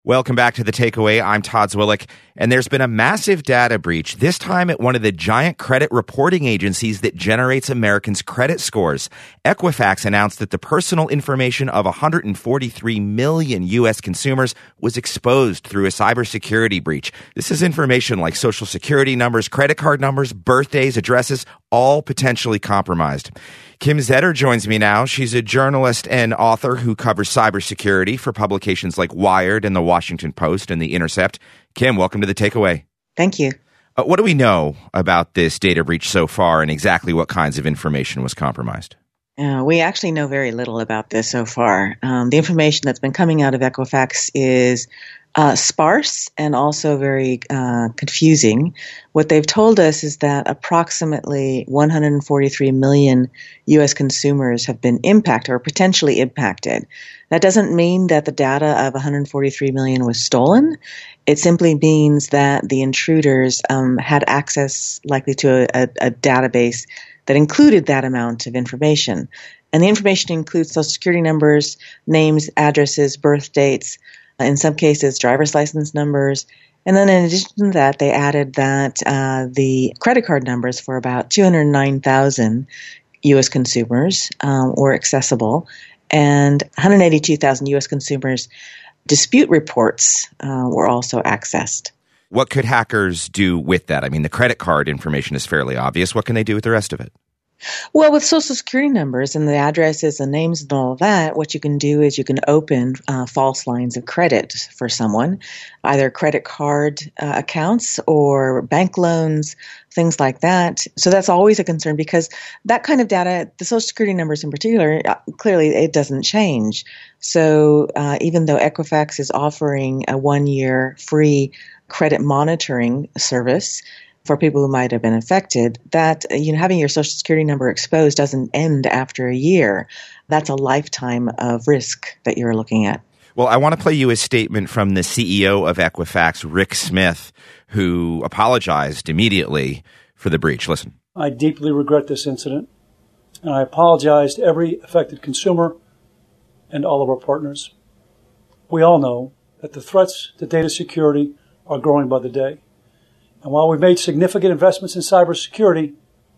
Welcome back to The Takeaway. I'm Todd Zwillich, and there's been a massive data breach, this time at one of the giant credit reporting agencies that generates Americans' credit scores. Equifax announced that the personal information of 143 million U.S. consumers was exposed through a cybersecurity breach. This is information like social security numbers, credit card numbers, birthdays, addresses, all potentially compromised. Kim Zetter joins me now. She's a journalist and author who covers cybersecurity for publications like Wired and The Washington Post and The Intercept. Kim, welcome to The Takeaway. Thank you. What do we know about this data breach so far, and exactly what kinds of information was compromised? We actually know very little about this so far. The information that's been coming out of Equifax is sparse and also very confusing. What they've told us is that approximately 143 million U.S. consumers have been impacted or potentially impacted. That doesn't mean that the data of 143 million was stolen. It simply means that the intruders had access likely to a database that included that amount of information. And the information includes social security numbers, names, addresses, birth dates, in some cases, driver's license numbers. And then in addition to that, they added that the credit card numbers for about 209,000 U.S. consumers were accessible, and 182,000 U.S. consumers' dispute reports were also accessed. What could hackers do with that? I mean, the credit card information is fairly obvious. What can they do with the rest of it? Well, with social security numbers and the addresses and names and all of that, what you can do is you can open false lines of credit for someone, either credit card accounts or bank loans, things like that. So that's always a concern because that kind of data, the social security numbers in particular, clearly it doesn't change. So even though Equifax is offering a 1-year free credit monitoring service for people who might have been affected, that having your social security number exposed doesn't end after a year. That's a lifetime of risk that you're looking at. Well, I want to play you a statement from the CEO of Equifax, Rick Smith, who apologized immediately for the breach. Listen. I deeply regret this incident, and I apologize to every affected consumer and all of our partners. We all know that the threats to data security are growing by the day. And while we've made significant investments in cybersecurity,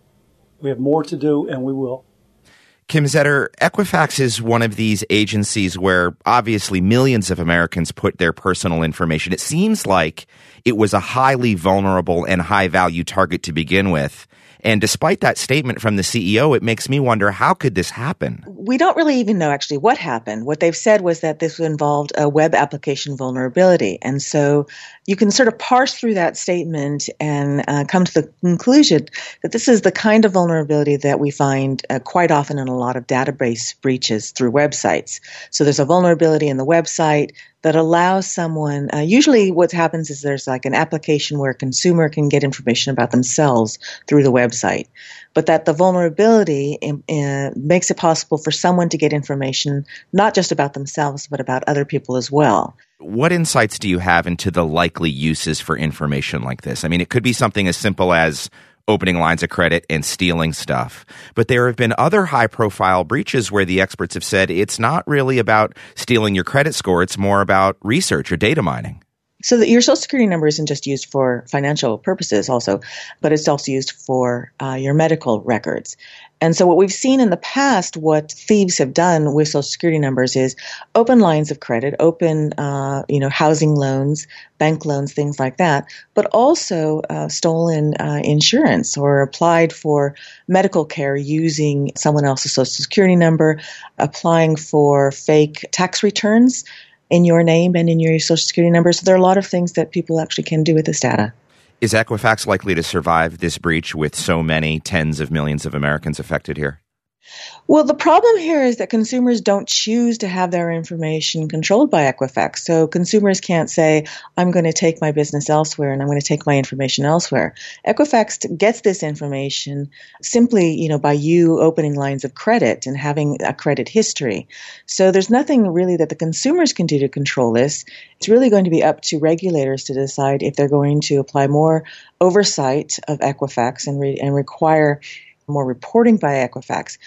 we have more to do, and we will. Kim Zetter, Equifax is one of these agencies where obviously millions of Americans put their personal information. It seems like it was a highly vulnerable and high-value target to begin with. And despite that statement from the CEO, it makes me wonder, how could this happen? We don't really even know actually what happened. What they've said was that this involved a web application vulnerability. And so you can sort of parse through that statement and come to the conclusion that this is the kind of vulnerability that we find quite often in a lot of database breaches through websites. So there's a vulnerability in the website that allows someone, usually what happens is there's like an application where a consumer can get information about themselves through the website, but that the vulnerability makes it possible for someone to get information not just about themselves, but about other people as well. What insights do you have into the likely uses for information like this? I mean, it could be something as simple as opening lines of credit and stealing stuff. But there have been other high-profile breaches where the experts have said it's not really about stealing your credit score. It's more about research or data mining. So that your social security number isn't just used for financial purposes also, but it's also used for your medical records. And so what we've seen in the past, what thieves have done with social security numbers is open lines of credit, open, housing loans, bank loans, things like that, but also stolen insurance or applied for medical care using someone else's social security number, applying for fake tax returns in your name and in your social security number. So there are a lot of things that people actually can do with this data. Is Equifax likely to survive this breach with so many tens of millions of Americans affected here? Well, the problem here is that consumers don't choose to have their information controlled by Equifax. So consumers can't say, I'm going to take my business elsewhere and I'm going to take my information elsewhere. Equifax gets this information simply, by you opening lines of credit and having a credit history. So there's nothing really that the consumers can do to control this. It's really going to be up to regulators to decide if they're going to apply more oversight of Equifax and require more reporting by Equifax.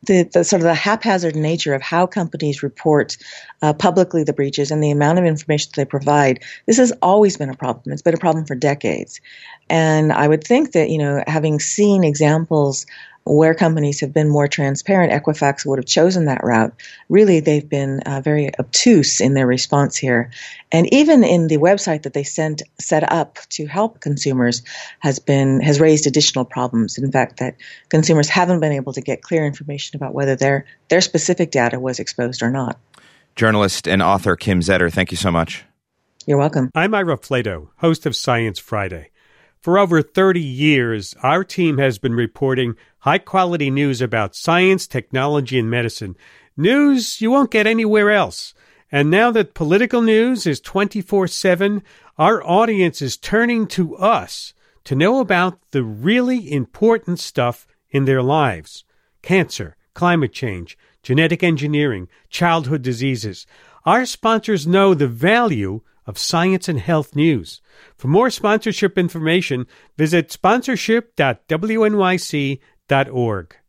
the sort of the haphazard nature of how companies report publicly the breaches and the amount of information that they provide, this has always been a problem. It's been a problem for decades. And I would think that, having seen examples where companies have been more transparent, Equifax would have chosen that route. Really, they've been very obtuse in their response here. And even in the website that they set up to help consumers has raised additional problems. In fact, that consumers haven't been able to get clear information about whether their specific data was exposed or not. Journalist and author Kim Zetter, thank you so much. You're welcome. I'm Ira Flato, host of Science Friday. For over 30 years, our team has been reporting high-quality news about science, technology, and medicine. News you won't get anywhere else. And now that political news is 24/7, our audience is turning to us to know about the really important stuff in their lives. Cancer, climate change, genetic engineering, childhood diseases. Our sponsors know the value of science and health news. For more sponsorship information, visit sponsorship.wnyc.org.